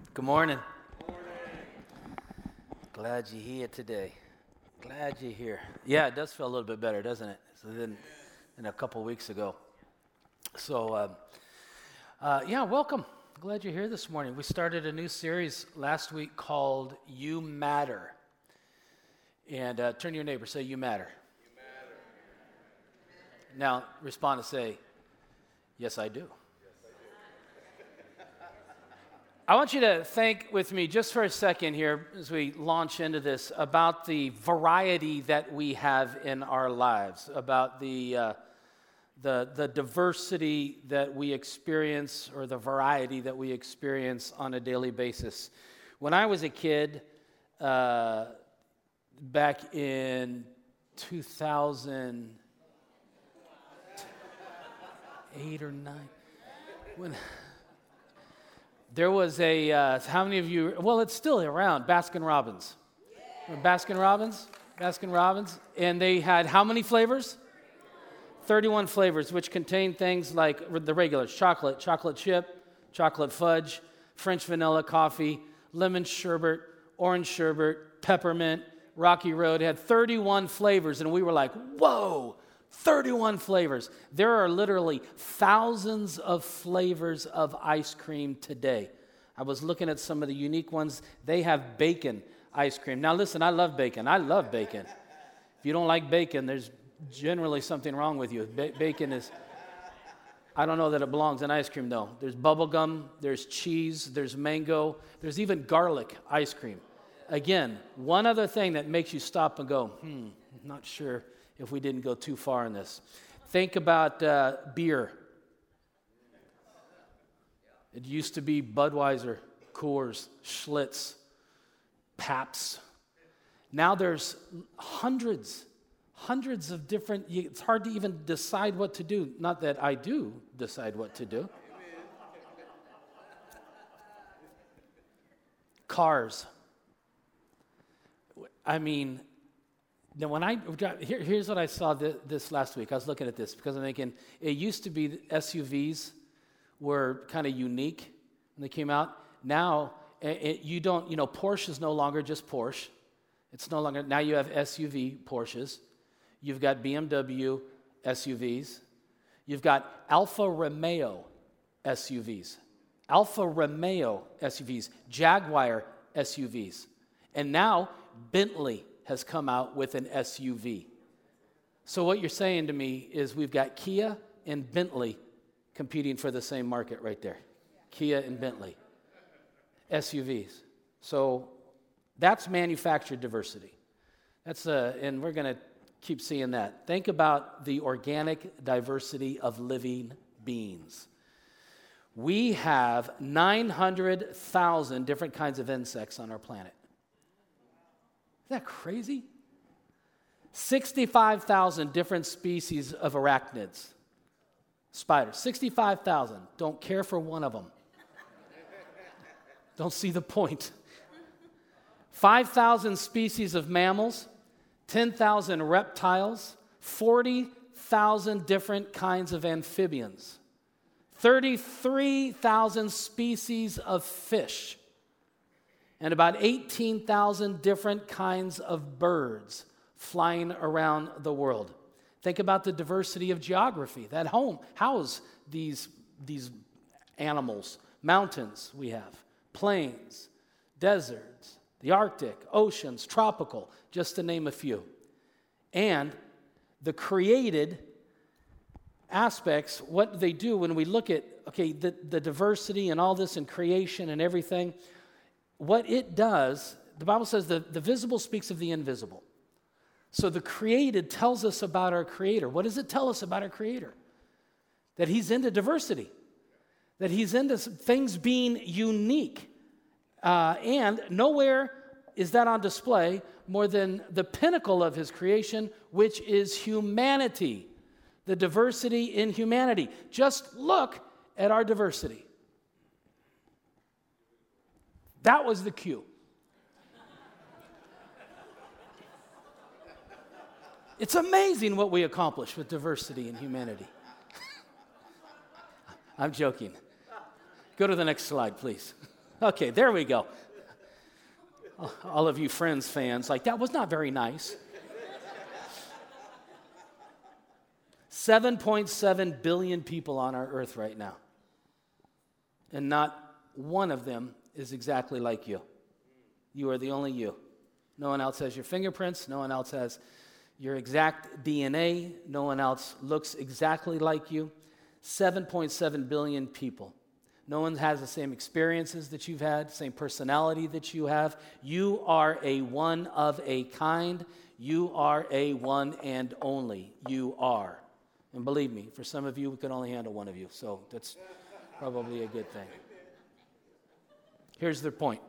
Good morning. Glad you're here today. Glad you're here. Yeah, it does feel a little bit better, doesn't it? Than a couple weeks ago. So, welcome. Glad you're here this morning. We started a new series last week called You Matter. And turn to your neighbor, say, You matter. You matter. Now, respond and say, Yes, I do. I want you to think with me just for a second here as we launch into this about the variety that we have in our lives, about the diversity that we experience or the variety that we experience on a daily basis. When I was a kid, back in 2008 or 9, there was how many of you, well, it's still around, Baskin Robbins. Yeah. Baskin Robbins, and they had how many flavors? 31 flavors, which contained things like the regulars, chocolate chip, chocolate fudge, French vanilla coffee, lemon sherbet, orange sherbet, peppermint, Rocky Road. It had 31 flavors, and we were like, whoa, 31 flavors. There are literally thousands of flavors of ice cream today. I was looking at some of the unique ones. They have bacon ice cream. Now listen, I love bacon. If you don't like bacon, there's generally something wrong with you. Bacon is, I don't know that it belongs in ice cream though. There's bubble gum, there's cheese, there's mango, there's even garlic ice cream. Again, one other thing that makes you stop and go, not sure if we didn't go too far in this. Think about beer. It used to be Budweiser, Coors, Schlitz, Pabst. Now there's hundreds of different, it's hard to even decide what to do. Not that I do decide what to do. Cars. I mean, now, here's what I saw this last week. I was looking at this because I'm thinking it used to be that SUVs were kind of unique when they came out. Now, Porsche is no longer just Porsche. It's no longer, now you have SUV Porsches. You've got BMW SUVs. You've got Alfa Romeo SUVs. Jaguar SUVs. And now Bentley has come out with an SUV. So what you're saying to me is we've got Kia and Bentley competing for the same market right there. Kia and Bentley. SUVs. So that's manufactured diversity. And we're going to keep seeing that. Think about the organic diversity of living beings. We have 900,000 different kinds of insects on our planet. Isn't that crazy? 65,000 different species of arachnids. Spiders. 65,000. Don't care for one of them. Don't see the point. 5,000 species of mammals. 10,000 reptiles. 40,000 different kinds of amphibians. 33,000 species of fish. And about 18,000 different kinds of birds flying around the world. Think about the diversity of geography that house these animals. Mountains we have, plains, deserts, the Arctic, oceans, tropical, just to name a few. And the created aspects, what they do when we look at, the diversity and all this and creation and everything, what it does, the Bible says the visible speaks of the invisible. So the created tells us about our Creator. What does it tell us about our Creator? That He's into diversity. That He's into things being unique. And nowhere is that on display more than the pinnacle of His creation, which is humanity. The diversity in humanity. Just look at our diversity. That was the cue. It's amazing what we accomplish with diversity and humanity. I'm joking. Go to the next slide, please. Okay, there we go. All of you Friends fans, like, that was not very nice. 7.7 billion people on our earth right now. And not one of them is exactly like you. You are the only you. No one else has your fingerprints. No one else has your exact DNA. No one else looks exactly like you. 7.7 billion people. No one has the same experiences that you've had, same personality that you have. You are a one of a kind. You are a one and only. You are. And believe me, for some of you, we can only handle one of you. So that's probably a good thing. Here's the point.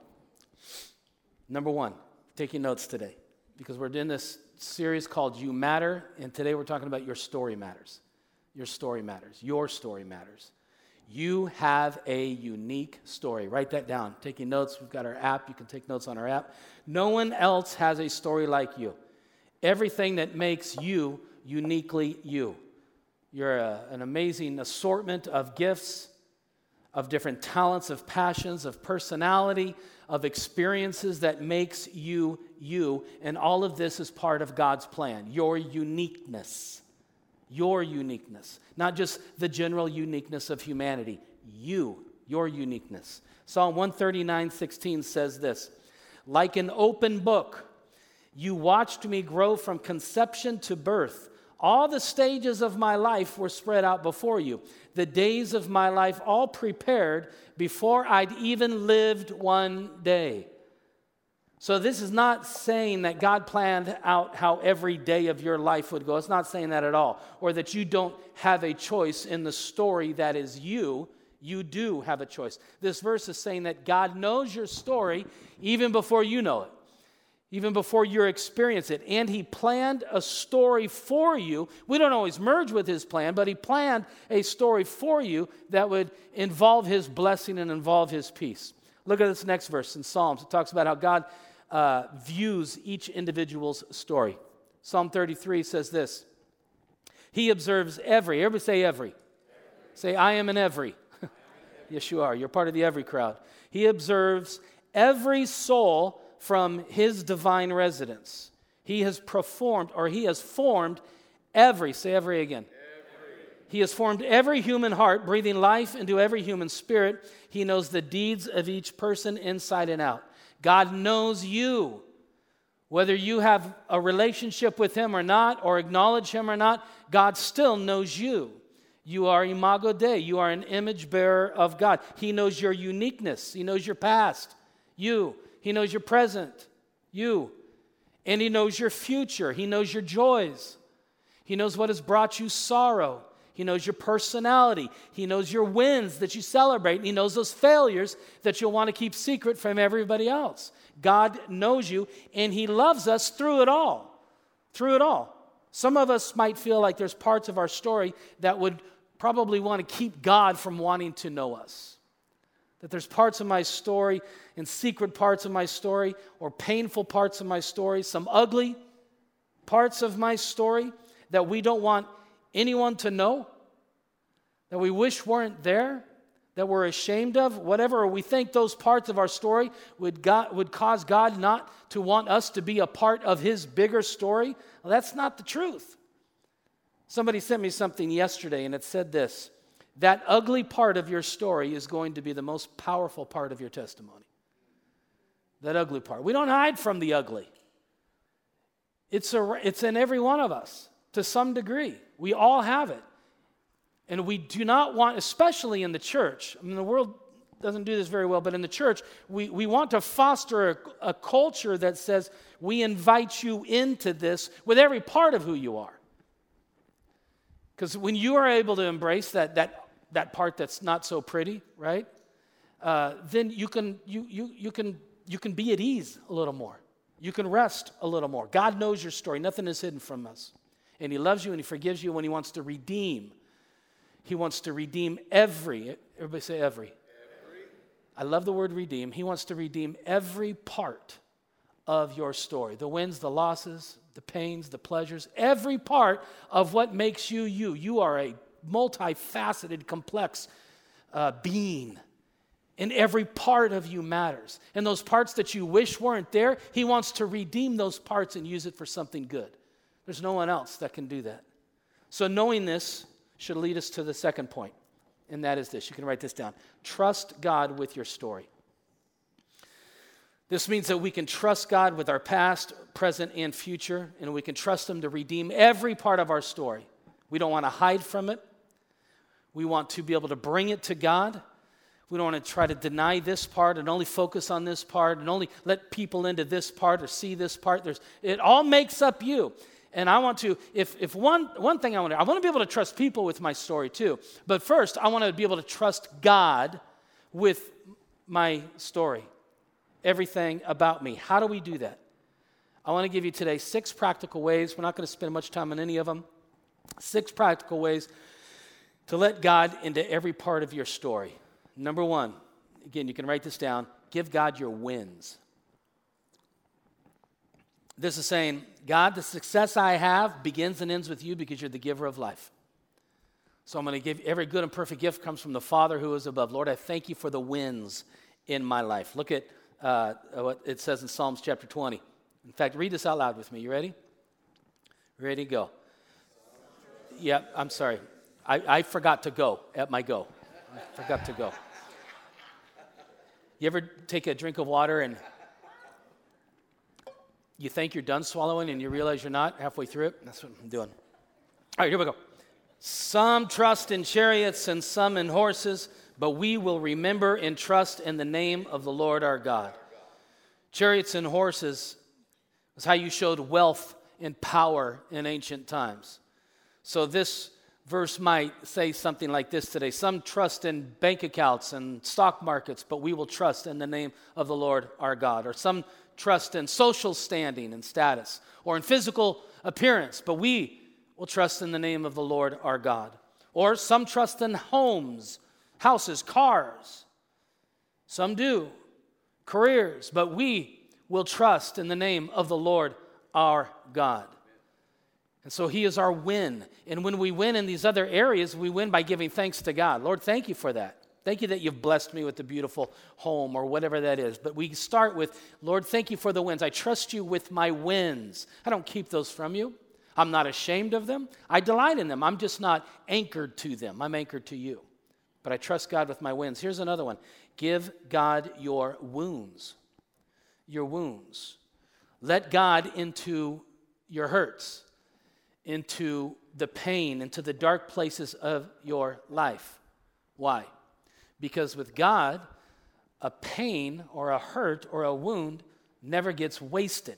Number one, taking notes today, because we're in this series called You Matter, and today we're talking about your story matters. Your story matters. Your story matters. You have a unique story. Write that down. Taking notes, we've got our app. You can take notes on our app. No one else has a story like you. Everything that makes you uniquely you. You're an amazing assortment of gifts, of different talents, of passions, of personality, of experiences that makes you you. And all of this is part of God's plan. Your uniqueness. Your uniqueness. Not just the general uniqueness of humanity. You. Your uniqueness. Psalm 139:16 says this. Like an open book, you watched me grow from conception to birth. All the stages of my life were spread out before you. The days of my life all prepared before I'd even lived one day. So this is not saying that God planned out how every day of your life would go. It's not saying that at all. Or that you don't have a choice in the story that is you. You do have a choice. This verse is saying that God knows your story even before you know it. Even before you experience it. And he planned a story for you. We don't always merge with his plan, but he planned a story for you that would involve his blessing and involve his peace. Look at this next verse in Psalms. It talks about how God views each individual's story. Psalm 33 says this. He observes everybody say every. Say, I am an every. Yes, you are. You're part of the every crowd. He observes every soul from his divine residence. He has formed every, say every again. Every. He has formed every human heart, breathing life into every human spirit. He knows the deeds of each person inside and out. God knows you. Whether you have a relationship with him or not, or acknowledge him or not, God still knows you. You are imago Dei. You are an image bearer of God. He knows your uniqueness. He knows your past. You. He knows your present, you. And he knows your future. He knows your joys. He knows what has brought you sorrow. He knows your personality. He knows your wins that you celebrate. And he knows those failures that you'll want to keep secret from everybody else. God knows you, and he loves us through it all. Through it all. Some of us might feel like there's parts of our story that would probably want to keep God from wanting to know us. That there's parts of my story and secret parts of my story or painful parts of my story, some ugly parts of my story that we don't want anyone to know, that we wish weren't there, that we're ashamed of, whatever, or we think those parts of our story would cause God not to want us to be a part of his bigger story. Well, that's not the truth. Somebody sent me something yesterday and it said this. That ugly part of your story is going to be the most powerful part of your testimony. That ugly part. We don't hide from the ugly. It's in every one of us to some degree. We all have it. And we do not want, especially in the church, I mean, the world doesn't do this very well, but in the church, we want to foster a culture that says we invite you into this with every part of who you are. Because when you are able to embrace that part that's not so pretty, right? Then you can be at ease a little more. You can rest a little more. God knows your story. Nothing is hidden from us. And he loves you and he forgives you when he wants to redeem. He wants to redeem everybody say every. I love the word redeem. He wants to redeem every part of your story. The wins, the losses, the pains, the pleasures, every part of what makes you you. You are a multifaceted, complex being. And every part of you matters. And those parts that you wish weren't there, he wants to redeem those parts and use it for something good. There's no one else that can do that. So knowing this should lead us to the second point, and that is this. You can write this down. Trust God with your story. This means that we can trust God with our past, present, and future, and we can trust him to redeem every part of our story. We don't want to hide from it. We want to be able to bring it to God. We don't want to try to deny this part and only focus on this part and only let people into this part or see this part. It all makes up you. And I want to, if one thing I want to be able to trust people with my story too. But first, I want to be able to trust God with my story. Everything about me. How do we do that? I want to give you today 6 practical ways. We're not going to spend much time on any of them. 6 practical ways to let God into every part of your story. Number 1, again, you can write this down. Give God your wins. This is saying, God, the success I have begins and ends with you because you're the giver of life. So I'm going to give every good and perfect gift comes from the Father who is above. Lord, I thank you for the wins in my life. Look at what it says in Psalms chapter 20. In fact, read this out loud with me. You ready? Ready to go. Yeah, I'm sorry. I forgot to go at my go. I forgot to go. You ever take a drink of water and you think you're done swallowing and you realize you're not halfway through it? That's what I'm doing. All right, here we go. Some trust in chariots and some in horses, but we will remember and trust in the name of the Lord our God. Chariots and horses was how you showed wealth and power in ancient times. So this verse might say something like this today. Some trust in bank accounts and stock markets, but we will trust in the name of the Lord our God. Or some trust in social standing and status, or in physical appearance, but we will trust in the name of the Lord our God. Or some trust in homes, houses, cars. Some do. Careers, but we will trust in the name of the Lord our God. And so he is our win. And when we win in these other areas, we win by giving thanks to God. Lord, thank you for that. Thank you that you've blessed me with a beautiful home or whatever that is. But we start with, Lord, thank you for the wins. I trust you with my wins. I don't keep those from you. I'm not ashamed of them. I delight in them. I'm just not anchored to them. I'm anchored to you. But I trust God with my wins. Here's another one. Give God your wounds. Your wounds. Let God into your hurts, into the pain, into the dark places of your life. Why? Because with God, a pain or a hurt or a wound never gets wasted.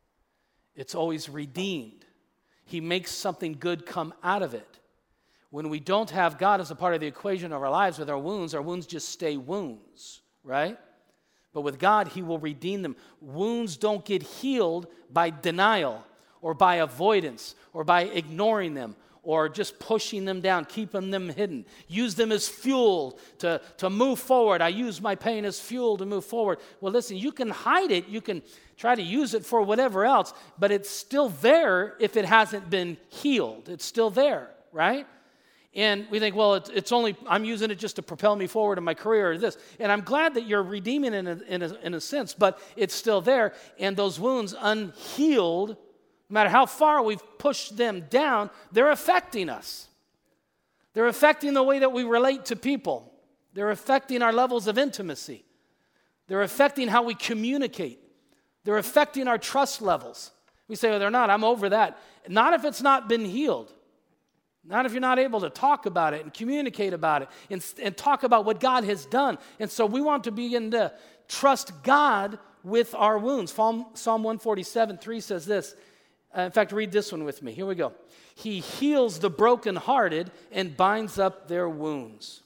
It's always redeemed. He makes something good come out of it. When we don't have God as a part of the equation of our lives with our wounds just stay wounds, right? But with God, he will redeem them. Wounds don't get healed by denial or by avoidance or by ignoring them or just pushing them down, keeping them hidden. Use them as fuel to move forward. I use my pain as fuel to move forward. Well, listen, you can hide it. You can try to use it for whatever else, but it's still there if it hasn't been healed. It's still there, right? And we think, well, it's only, I'm using it just to propel me forward in my career or this. And I'm glad that you're redeeming it in a sense, but it's still there. And those wounds unhealed, no matter how far we've pushed them down, they're affecting us. They're affecting the way that we relate to people. They're affecting our levels of intimacy. They're affecting how we communicate. They're affecting our trust levels. We say, well, they're not. I'm over that. Not if it's not been healed. Not if you're not able to talk about it and communicate about it and talk about what God has done. And so we want to begin to trust God with our wounds. Psalm 147:3 says this. In fact, read this one with me. Here we go. He heals the brokenhearted and binds up their wounds.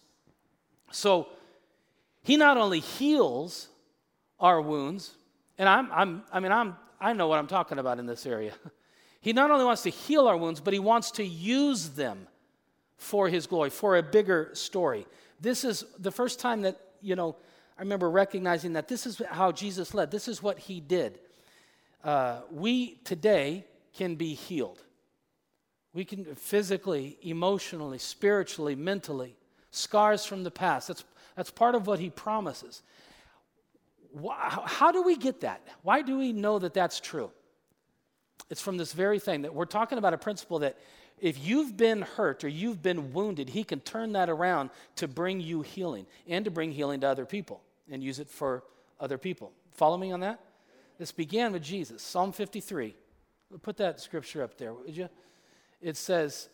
So he not only heals our wounds, and I know what I'm talking about in this area. He not only wants to heal our wounds, but he wants to use them for his glory, for a bigger story. This is the first time that, I remember recognizing that this is how Jesus led. This is what he did. We today can be healed. We can physically, emotionally, spiritually, mentally. Scars from the past. That's That's part of what he promises. How do we get that? Why do we know that that's true? It's from this very thing that we're talking about, a principle that if you've been hurt or you've been wounded, he can turn that around to bring you healing and to bring healing to other people and use it for other people. Follow me on that? This began with Jesus. Psalm 53. Put that scripture up there, would you? It says,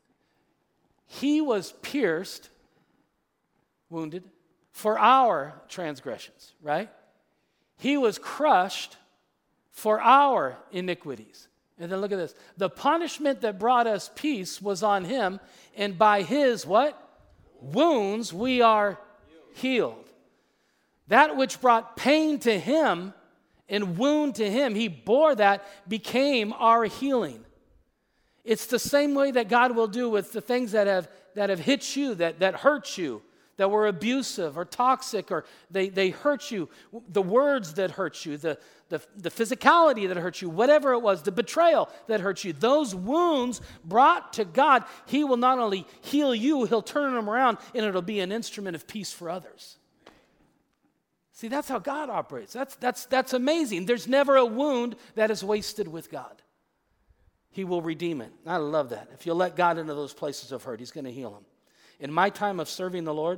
he was pierced, wounded, for our transgressions, right? He was crushed for our iniquities. And then look at this. The punishment that brought us peace was on him, and by his what? Wounds we are healed. That which brought pain to him and wound to him, he bore that, became our healing. It's the same way that God will do with the things that have hit you, that hurt you, that were abusive or toxic, or they hurt you, the words that hurt you, the physicality that hurt you, whatever it was, the betrayal that hurt you, those wounds brought to God, he will not only heal you, he'll turn them around and it'll be an instrument of peace for others. See, that's how God operates. That's amazing. There's never a wound that is wasted with God. He will redeem it. I love that. If you'll let God into those places of hurt, he's going to heal them. In my time of serving the Lord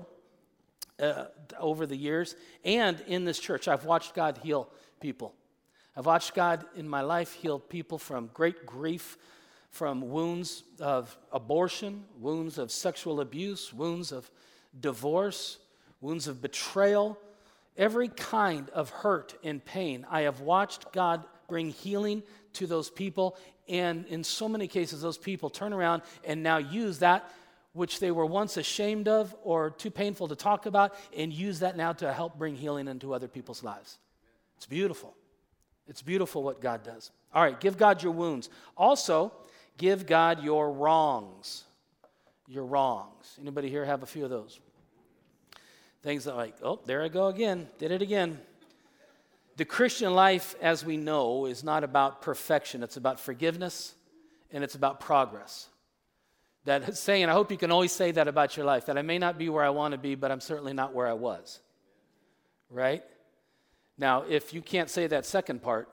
over the years and in this church, I've watched God heal people. I've watched God in my life heal people from great grief, from wounds of abortion, wounds of sexual abuse, wounds of divorce, wounds of betrayal, every kind of hurt and pain. I have watched God bring healing to those people, and in so many cases, those people turn around and now use that which they were once ashamed of or too painful to talk about, and use that now to help bring healing into other people's lives. It's beautiful. It's beautiful what God does. All right, give God your wounds. Also, give God your wrongs. Your wrongs. Anybody here have a few of those? Things that like, oh, there I go again. Did it again. The Christian life, as we know, is not about perfection. It's about forgiveness, and it's about progress. That saying, I hope you can always say that about your life, that I may not be where I want to be, but I'm certainly not where I was. Right? Now, if you can't say that second part,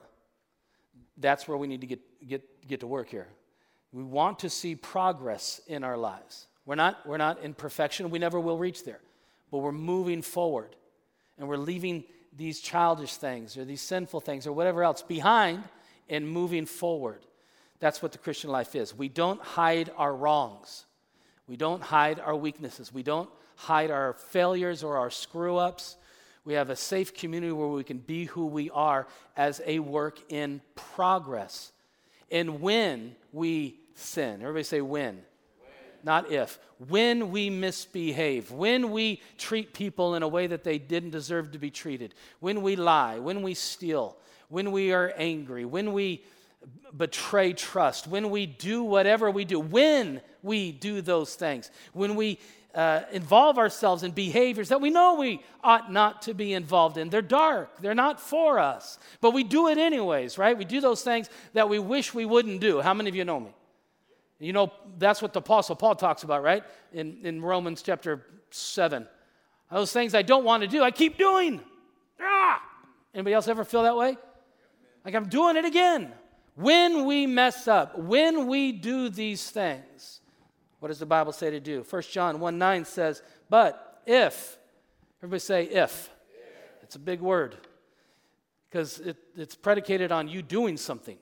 that's where we need to get to work here. We want to see progress in our lives. We're not in perfection. We never will reach there. But we're moving forward, and we're leaving these childish things or these sinful things or whatever else behind and moving forward. That's what the Christian life is. We don't hide our wrongs. We don't hide our weaknesses. We don't hide our failures or our screw-ups. We have a safe community where we can be who we are as a work in progress. And when we sin, everybody say when. Not if. When we misbehave, when we treat people in a way that they didn't deserve to be treated, when we lie, when we steal, when we are angry, when we betray trust, when we do whatever we do, when we do those things, when we involve ourselves in behaviors that we know we ought not to be involved in. They're dark. They're not for us. But we do it anyways, right? We do those things that we wish we wouldn't do. How many of you know me? You know, that's what the Apostle Paul talks about, right? In Romans chapter 7. Those things I don't want to do, I keep doing. Anybody else ever feel that way? Like I'm doing it again. When we mess up, when we do these things, what does the Bible say to do? 1 John 1:9 says, but if, everybody say if. It's a big word because it's predicated on you doing something.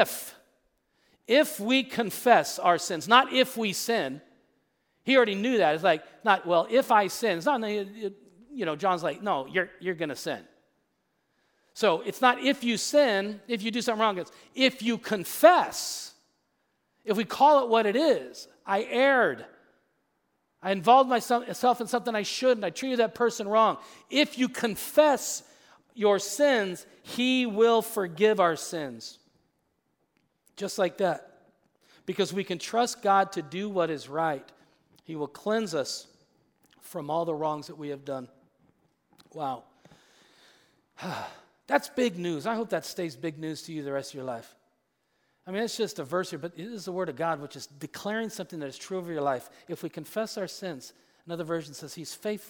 If we confess our sins, not if we sin. He already knew that. It's like, not, well, if I sin. It's not, John's like, no, you're going to sin. So it's not if you sin, if you do something wrong. It's if you confess. If we call it what it is. I erred. I involved myself in something I shouldn't. I treated that person wrong. If you confess your sins, he will forgive our sins. Just like that. Because we can trust God to do what is right. He will cleanse us from all the wrongs that we have done. Wow. That's big news. I hope that stays big news to you the rest of your life. I mean, it's just a verse here, but it is the word of God, which is declaring something that is true over your life. If we confess our sins, another version says he's faithful.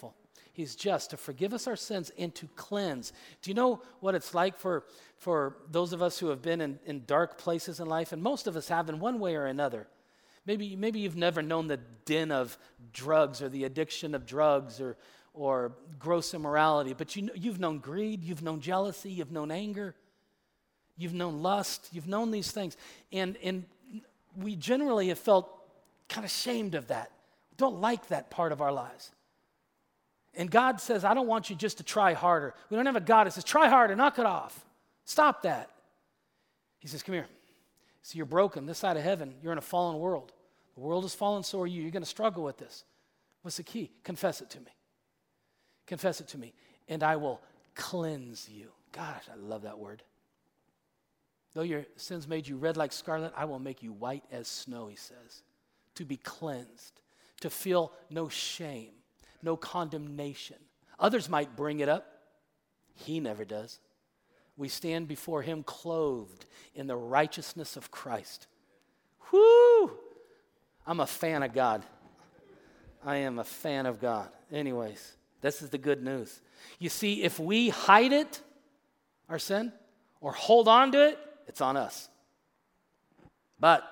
He's just to forgive us our sins and to cleanse. Do you know what it's like for those of us who have been in dark places in life? And most of us have in one way or another. Maybe you've never known the din of drugs or the addiction of drugs or gross immorality, but you've known greed, you've known jealousy, you've known anger, you've known lust, you've known these things. And we generally have felt kind of ashamed of that. We don't like that part of our lives. And God says, I don't want you just to try harder. We don't have a God that says, try harder, knock it off. Stop that. He says, come here. See, you're broken this side of heaven. You're in a fallen world. The world is fallen, so are you. You're going to struggle with this. What's the key? Confess it to me. Confess it to me, and I will cleanse you. Gosh, I love that word. Though your sins made you red like scarlet, I will make you white as snow, he says. To be cleansed, to feel no shame, no condemnation. Others might bring it up. He never does. We stand before him clothed in the righteousness of Christ. Whoo! I'm a fan of God. I am a fan of God. Anyways, this is the good news. You see, if we hide it, our sin, or hold on to it, it's on us. But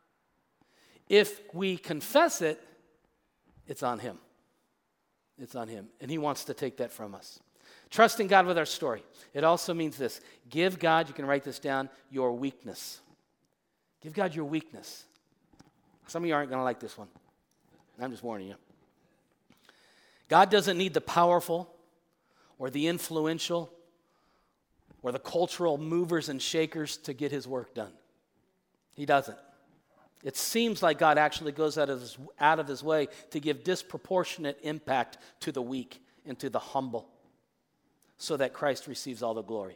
if we confess it, it's on him. It's on him. And he wants to take that from us. Trusting God with our story. It also means this. Give God, you can write this down, your weakness. Give God your weakness. Some of you aren't going to like this one. I'm just warning you. God doesn't need the powerful or the influential or the cultural movers and shakers to get his work done. He doesn't. It seems like God actually goes out of his way to give disproportionate impact to the weak and to the humble so that Christ receives all the glory.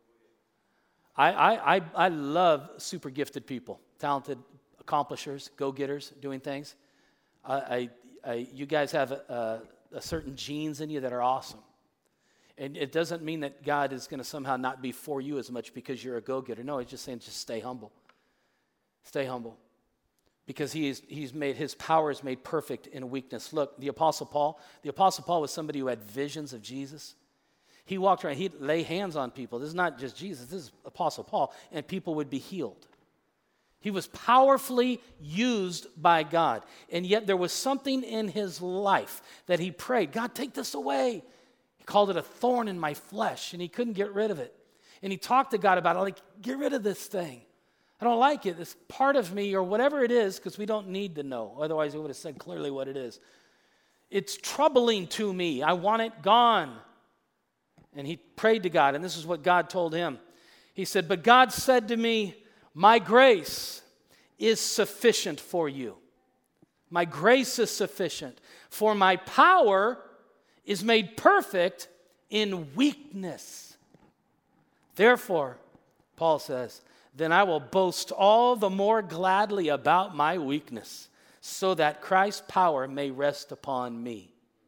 I love super gifted people, talented accomplishers, go-getters, doing things. You guys have a certain genes in you that are awesome. And it doesn't mean that God is going to somehow not be for you as much because you're a go-getter. No, he's just saying just stay humble. Stay humble. Because he's made, his power is made perfect in weakness. Look, the Apostle Paul was somebody who had visions of Jesus. He walked around, he'd lay hands on people. This is not just Jesus, this is Apostle Paul, and people would be healed. He was powerfully used by God. And yet there was something in his life that he prayed, God, take this away. He called it a thorn in my flesh, and he couldn't get rid of it. And he talked to God about it, like, get rid of this thing. I don't like it. It's part of me, or whatever it is, because we don't need to know. Otherwise, he would have said clearly what it is. It's troubling to me. I want it gone. And he prayed to God, and this is what God told him. He said, but God said to me, my grace is sufficient for you. My grace is sufficient, for my power is made perfect in weakness. Therefore, Paul says, then I will boast all the more gladly about my weakness, so that Christ's power may rest upon me.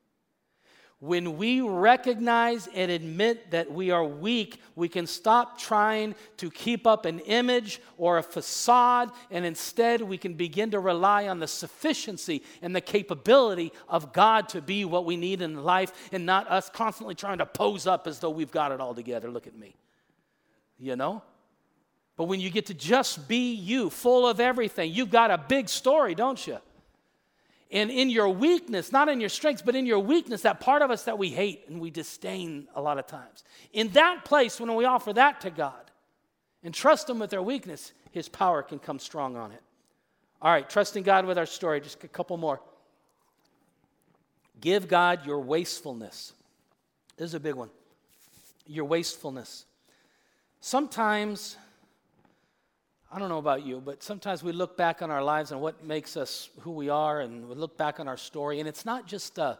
When we recognize and admit that we are weak, we can stop trying to keep up an image or a facade, and instead we can begin to rely on the sufficiency and the capability of God to be what we need in life, and not us constantly trying to pose up as though we've got it all together. Look at me. You know? But when you get to just be you, full of everything, you've got a big story, don't you? And in your weakness, not in your strengths, but in your weakness, that part of us that we hate and we disdain a lot of times. In that place, when we offer that to God and trust him with our weakness, his power can come strong on it. All right, trusting God with our story, just a couple more. Give God your wastefulness. This is a big one. Your wastefulness. Sometimes, I don't know about you, but sometimes we look back on our lives and what makes us who we are, and we look back on our story, and it's not just the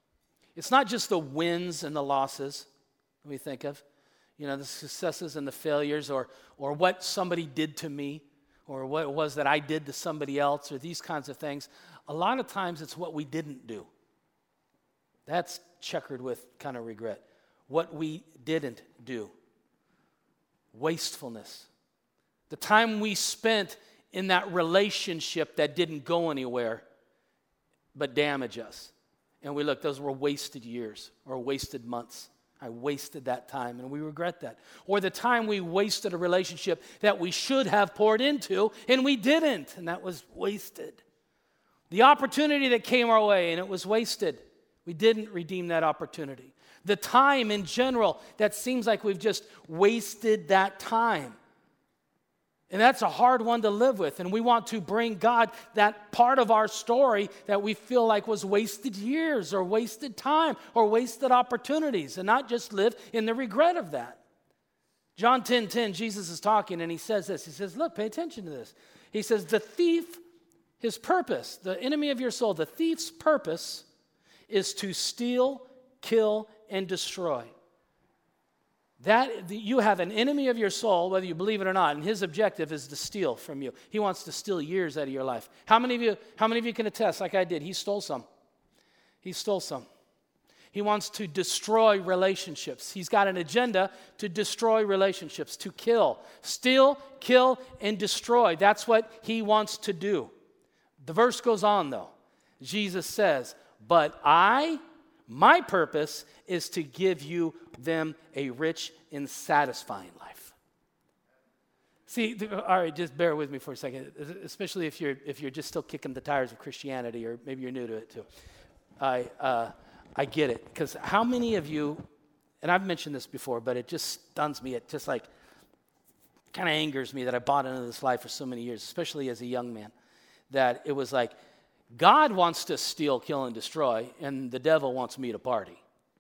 wins and the losses that we think of, you know, the successes and the failures, or what somebody did to me, or what it was that I did to somebody else, or these kinds of things. A lot of times it's what we didn't do. That's checkered with kind of regret. What we didn't do. Wastefulness. The time we spent in that relationship that didn't go anywhere but damage us. And we look, those were wasted years or wasted months. I wasted that time, and we regret that. Or the time we wasted a relationship that we should have poured into, and we didn't, and that was wasted. The opportunity that came our way, and it was wasted. We didn't redeem that opportunity. The time in general that seems like we've just wasted that time. And that's a hard one to live with. And we want to bring God that part of our story that we feel like was wasted years or wasted time or wasted opportunities, and not just live in the regret of that. John 10:10, Jesus is talking and he says this. He says, look, pay attention to this. He says, the thief, his purpose, the enemy of your soul, the thief's purpose is to steal, kill, and destroy. That you have an enemy of your soul, whether you believe it or not, and his objective is to steal from you. He wants to steal years out of your life. How many of you can attest, like I did? He stole some. He stole some. He wants to destroy relationships. He's got an agenda to destroy relationships, to kill, steal, kill, and destroy. That's what he wants to do. The verse goes on, though. Jesus says, but my purpose is to give you them a rich and satisfying life. See, all right, just bear with me for a second, especially if you're just still kicking the tires of Christianity, or maybe you're new to it too. I get it, because how many of you, and I've mentioned this before, but it just stuns me, it just like kind of angers me that I bought into this life for so many years, especially as a young man, that it was like, God wants to steal, kill, and destroy, and the devil wants me to party.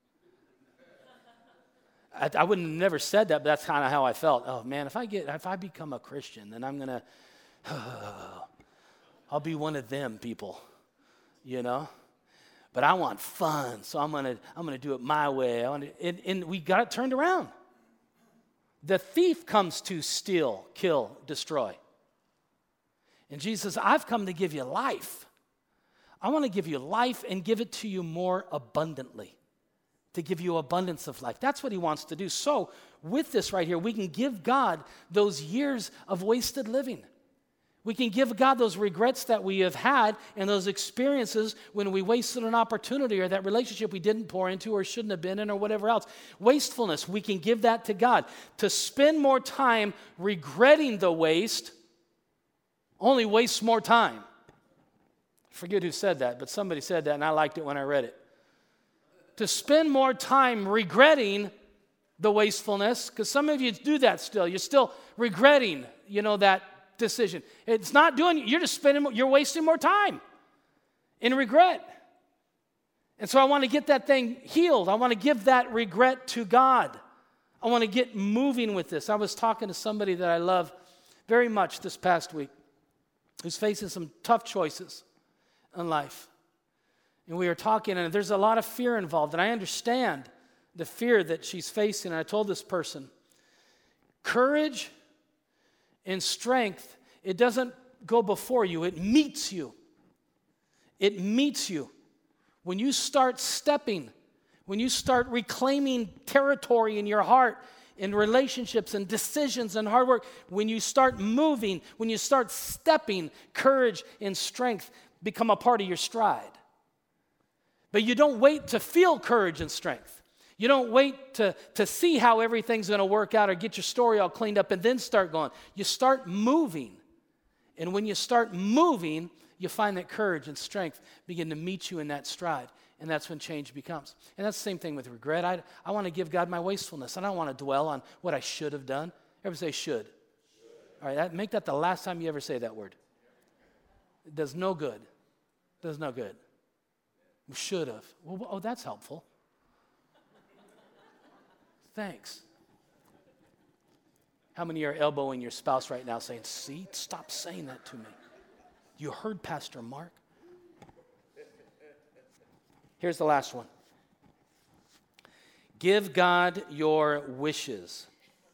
I wouldn't have never said that, but that's kind of how I felt. Oh man, if I become a Christian, then I'm gonna, I'll be one of them people, you know. But I want fun, so I'm gonna do it my way. And we got it turned around. The thief comes to steal, kill, destroy. And Jesus says, I've come to give you life. I want to give you life and give it to you more abundantly, to give you abundance of life. That's what he wants to do. So with this right here, we can give God those years of wasted living. We can give God those regrets that we have had and those experiences when we wasted an opportunity or that relationship we didn't pour into or shouldn't have been in or whatever else. Wastefulness, we can give that to God. To spend more time regretting the waste only wastes more time. I forget who said that, but somebody said that and I liked it when I read it. To spend more time regretting the wastefulness, because some of you do that still. You're still regretting, that decision. It's not doing, you're wasting more time in regret. And so I want to get that thing healed. I want to give that regret to God. I want to get moving with this. I was talking to somebody that I love very much this past week who's facing some tough choices in life. And we were talking, and there's a lot of fear involved, and I understand the fear that she's facing. And I told this person, courage and strength, it doesn't go before you, it meets you. It meets you. When you start stepping, when you start reclaiming territory in your heart, in relationships and decisions and hard work, when you start moving, when you start stepping, courage and strength become a part of your stride. But you don't wait to feel courage and strength. You don't wait to see how everything's going to work out or get your story all cleaned up and then start going. You start moving. And when you start moving, you find that courage and strength begin to meet you in that stride. And that's when change becomes. And that's the same thing with regret. I want to give God my wastefulness. I don't want to dwell on what I should have done. Everybody say should. All right, make that the last time you ever say that word. It does no good. It does no good. Should have. Well, oh, that's helpful. Thanks. How many are elbowing your spouse right now saying, see, stop saying that to me. You heard Pastor Mark. Here's the last one. Give God your wishes.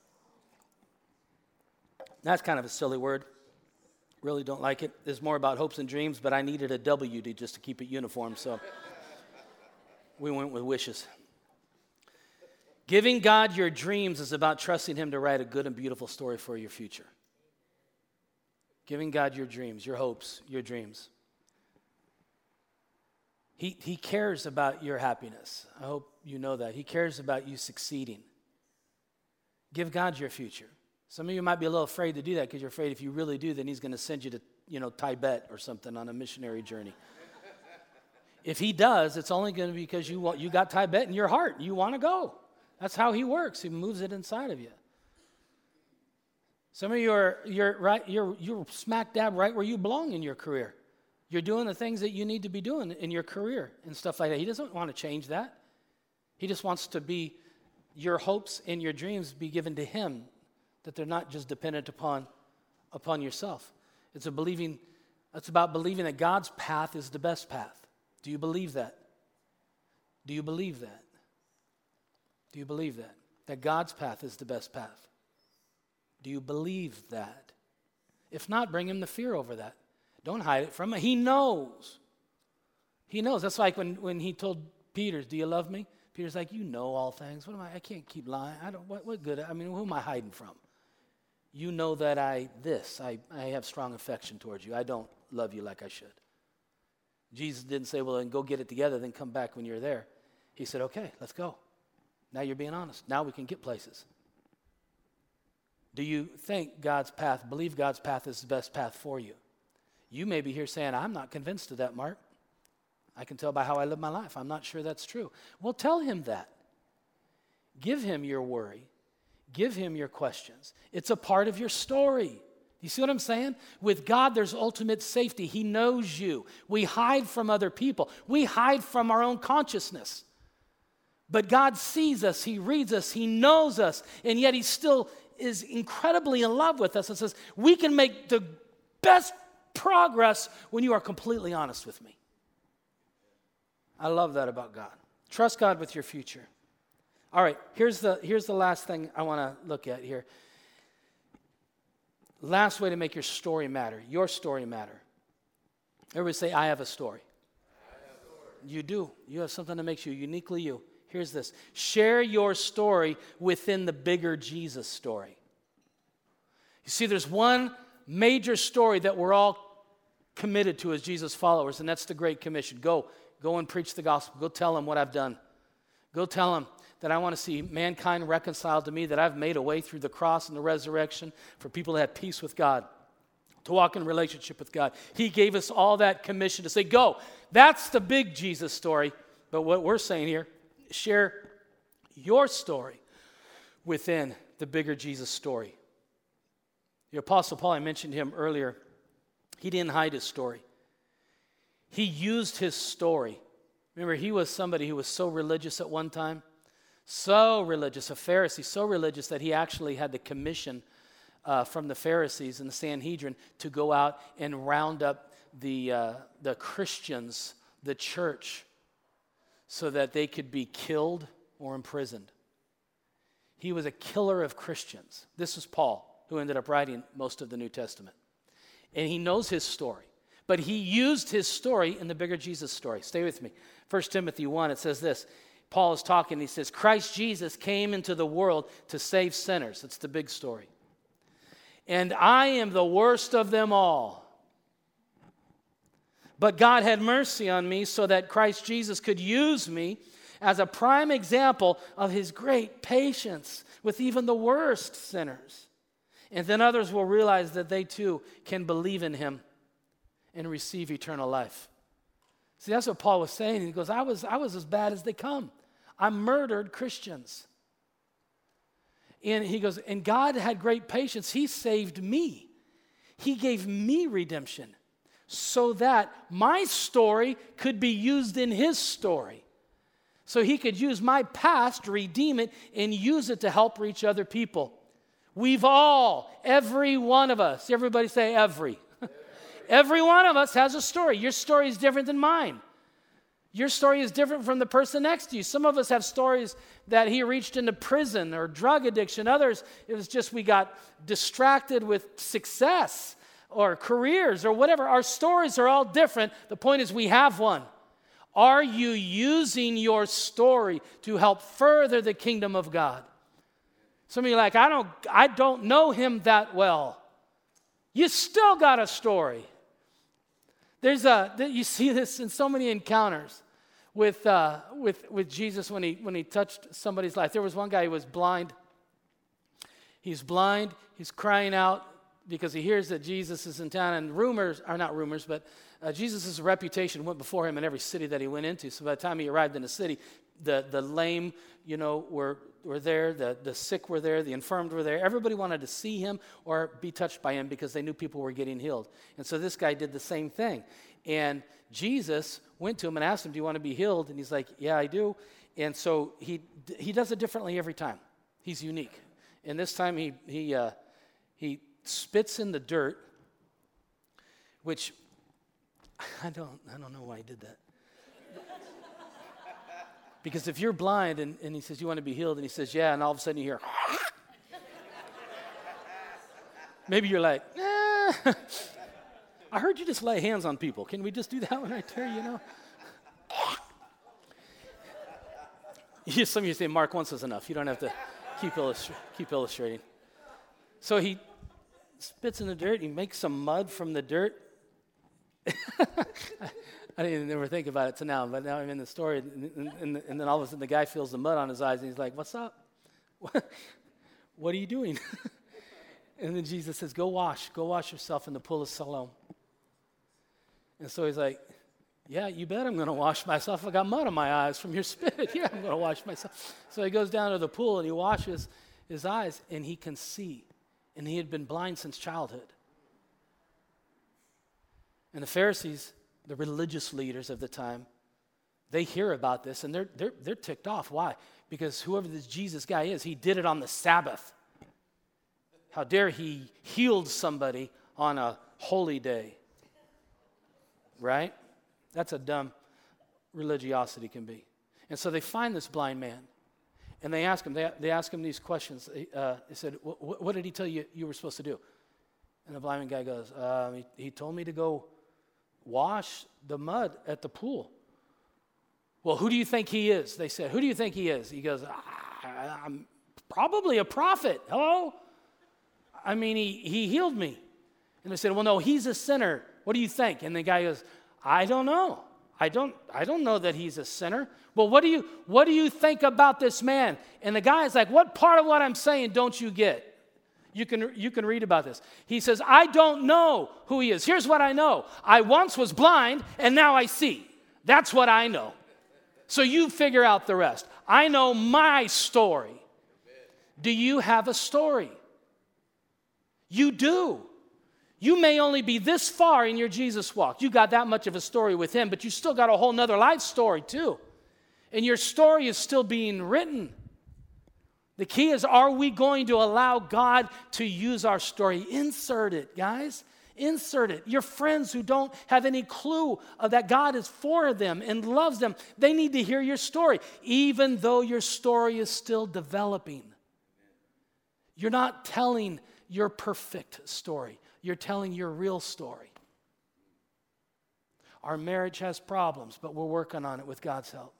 That's kind of a silly word. Really don't like it. It's more about hopes and dreams, but I needed a W just to keep it uniform, so we went with wishes. Giving God your dreams is about trusting Him to write a good and beautiful story for your future. Giving God your dreams, your hopes, your dreams. He cares about your happiness. I hope you know that. He cares about you succeeding. Give God your future. Some of you might be a little afraid to do that because you're afraid if you really do, then he's going to send you to, Tibet or something on a missionary journey. If he does, it's only going to be because you got Tibet in your heart. You want to go. That's how he works. He moves it inside of you. Some of you you're smack dab right where you belong in your career. You're doing the things that you need to be doing in your career and stuff like that. He doesn't want to change that. He just wants to be your hopes and your dreams be given to him, that they're not just dependent upon yourself. It's about believing that God's path is the best path. Do you believe that? Do you believe that? Do you believe that? That God's path is the best path? Do you believe that? If not, bring him the fear over that. Don't hide it from him. He knows. He knows. That's like when he told Peter, do you love me? Peter's like, you know all things. I can't keep lying. What good? Who am I hiding from? You know that I have strong affection towards you. I don't love you like I should. Jesus didn't say, well, then go get it together, then come back when you're there. He said, okay, let's go. Now you're being honest. Now we can get places. Do you think believe God's path is the best path for you? You may be here saying, I'm not convinced of that, Mark. I can tell by how I live my life. I'm not sure that's true. Well, tell him that. Give him your worry. Give him your questions. It's a part of your story. You see what I'm saying? With God, there's ultimate safety. He knows you. We hide from other people. We hide from our own consciousness. But God sees us. He reads us. He knows us. And yet he still is incredibly in love with us and says, we can make the best progress when you are completely honest with me. I love that about God. Trust God with your future. All right, here's the last thing I want to look at here. Last way to make your story matter. Everybody say, I have a story. You do. You have something that makes you uniquely you. Here's this. Share your story within the bigger Jesus story. You see, there's one major story that we're all committed to as Jesus followers, and that's the Great Commission. Go and preach the gospel. Go tell them what I've done. Go tell them that I want to see mankind reconciled to me, that I've made a way through the cross and the resurrection for people to have peace with God, to walk in relationship with God. He gave us all that commission to say, go. That's the big Jesus story. But what we're saying here, share your story within the bigger Jesus story. The Apostle Paul, I mentioned him earlier. He didn't hide his story. He used his story. Remember, he was somebody who was so religious at one time. So religious, a Pharisee, so religious that he actually had the commission from the Pharisees and the Sanhedrin to go out and round up the Christians, the church, so that they could be killed or imprisoned. He was a killer of Christians. This was Paul, who ended up writing most of the New Testament. And he knows his story. But he used his story in the bigger Jesus story. Stay with me. 1 Timothy 1, it says this. Paul is talking, he says, Christ Jesus came into the world to save sinners. It's the big story. And I am the worst of them all. But God had mercy on me so that Christ Jesus could use me as a prime example of his great patience with even the worst sinners. And then others will realize that they too can believe in him and receive eternal life. See, that's what Paul was saying. He goes, I was as bad as they come. I murdered Christians. And he goes, and God had great patience. He saved me. He gave me redemption so that my story could be used in his story. So he could use my past, redeem it, and use it to help reach other people. We've all, every one of us, everybody say every. Every one of us has a story. Your story is different than mine. Your story is different from the person next to you. Some of us have stories that he reached into prison or drug addiction. Others, it was just we got distracted with success or careers or whatever. Our stories are all different. The point is we have one. Are you using your story to help further the kingdom of God? Some of you are like, I don't know him that well. You still got a story. You see this in so many encounters. with Jesus when he touched somebody's life. There was one guy who was blind. He's blind. He's crying out because he hears that Jesus is in town, and Jesus' reputation went before him in every city that he went into. So by the time he arrived in the city, the lame, were there, the sick were there, the infirmed were there. Everybody wanted to see him or be touched by him because they knew people were getting healed. And so this guy did the same thing. And Jesus went to him and asked him, "Do you want to be healed?" And he's like, "Yeah, I do." And so he does it differently every time. He's unique. And this time he spits in the dirt, which I don't know why he did that. Because if you're blind and he says, "You want to be healed?" and he says, "Yeah," and all of a sudden you hear, maybe you're like, I heard you just lay hands on people. Can we just do that one right there, Some of you say, "Mark, once is enough. You don't have to keep illustrating." So he spits in the dirt. He makes some mud from the dirt. I didn't even ever think about it till now, but now I'm in the story, and then all of a sudden the guy feels the mud on his eyes, and he's like, "What's up? What are you doing?" And then Jesus says, go wash yourself in the pool of Siloam. And so he's like, "Yeah, you bet I'm going to wash myself. I got mud on my eyes from your spit. Yeah, I'm going to wash myself." So he goes down to the pool and he washes his eyes, and he can see. And he had been blind since childhood. And the Pharisees, the religious leaders of the time, they hear about this and they're ticked off. Why? Because whoever this Jesus guy is, he did it on the Sabbath. How dare he healed somebody on a holy day? Right? That's a dumb religiosity can be. And so they find this blind man, and they ask him these questions. They said, "What did he tell you were supposed to do?" And the blind guy goes, he told me to go wash the mud at the pool." "Well, who do you think he is?" They said. "Who do you think he is?" He goes, "I'm probably a prophet. Hello? I mean, he healed me." And they said, "Well, no, he's a sinner. What do you think?" And the guy goes, "I don't know. I don't know that he's a sinner." "Well, what do you think about this man?" And the guy is like, "What part of what I'm saying don't you get?" You can read about this. He says, "I don't know who he is. Here's what I know. I once was blind and now I see. That's what I know. So you figure out the rest. I know my story." Do you have a story? You do. You may only be this far in your Jesus walk. You got that much of a story with him, but you still got a whole nother life story too. And your story is still being written. The key is, are we going to allow God to use our story? Insert it, guys. Insert it. Your friends who don't have any clue that God is for them and loves them, they need to hear your story, even though your story is still developing. You're not telling your perfect story. You're telling your real story. Our marriage has problems, but we're working on it with God's help.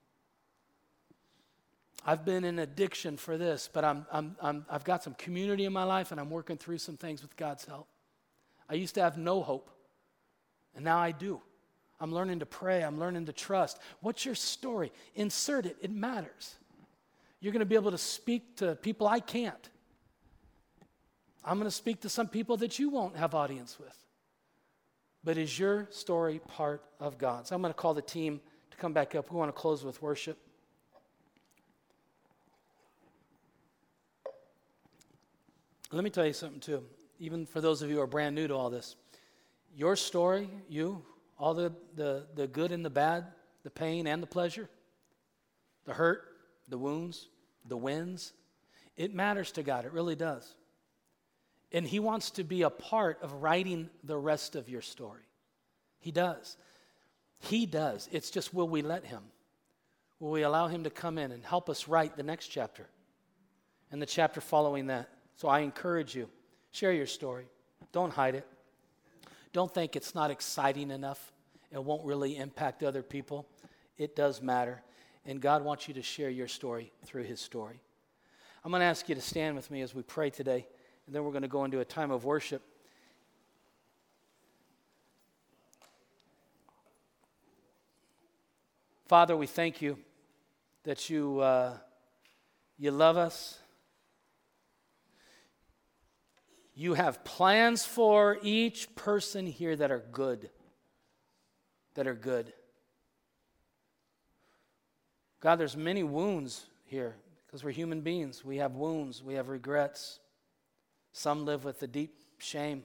I've been in addiction for this, but I've got some community in my life, and I'm working through some things with God's help. I used to have no hope, and now I do. I'm learning to pray. I'm learning to trust. What's your story? Insert it. It matters. You're going to be able to speak to people I can't. I'm going to speak to some people that you won't have audience with. But is your story part of God's? I'm going to call the team to come back up. We want to close with worship. Let me tell you something too, even for those of you who are brand new to all this. Your story, all the good and the bad, the pain and the pleasure, the hurt, the wounds, the wins, it matters to God. It really does. And he wants to be a part of writing the rest of your story. He does. He does. It's just, will we let him? Will we allow him to come in and help us write the next chapter and the chapter following that? So I encourage you, share your story. Don't hide it. Don't think it's not exciting enough. It won't really impact other people. It does matter. And God wants you to share your story through his story. I'm going to ask you to stand with me as we pray today. And then we're going to go into a time of worship. Father, we thank you that you love us. You have plans for each person here that are good. God, there's many wounds here because we're human beings. We have wounds. We have regrets. Some live with a deep shame.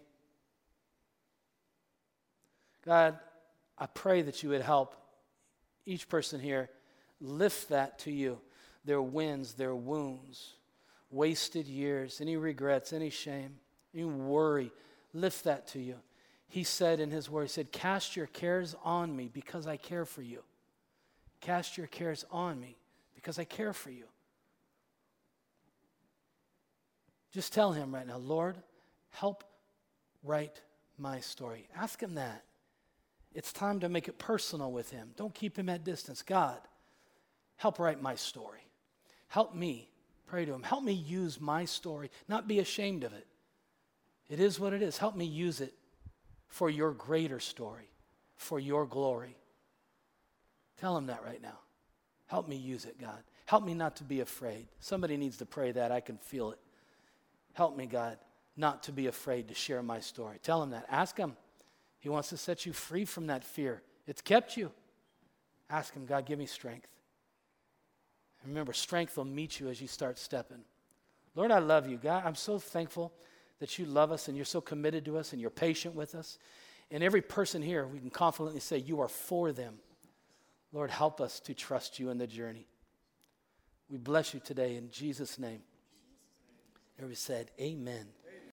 God, I pray that you would help each person here lift that to you. Their wins, their wounds, wasted years, any regrets, any shame, any worry, lift that to you. He said in his word, he said, cast your cares on me because I care for you. Cast your cares on me because I care for you. Just tell him right now, Lord, help write my story. Ask him that. It's time to make it personal with him. Don't keep him at distance. God, help write my story. Help me. Pray to him. Help me use my story, not be ashamed of it. It is what it is. Help me use it for your greater story, for your glory. Tell him that right now. Help me use it, God. Help me not to be afraid. Somebody needs to pray that. I can feel it. Help me, God, not to be afraid to share my story. Tell him that. Ask him. He wants to set you free from that fear. It's kept you. Ask him, God, give me strength. And remember, strength will meet you as you start stepping. Lord, I love you. God, I'm so thankful that you love us and you're so committed to us and you're patient with us. And every person here, we can confidently say you are for them. Lord, help us to trust you in the journey. We bless you today in Jesus' name. Everybody said, amen.